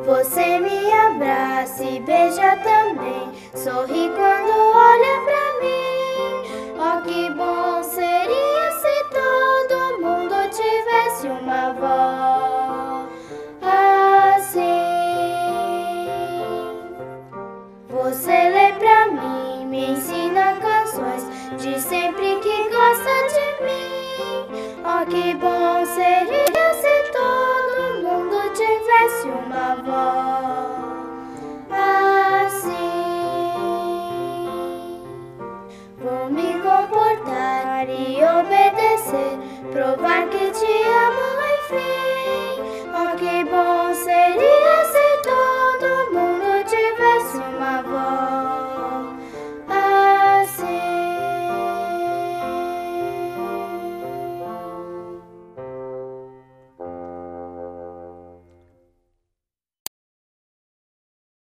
Você me abraça e beija também, sorri quando olha pra mim. Oh, que bom seria se todo mundo tivesse uma voz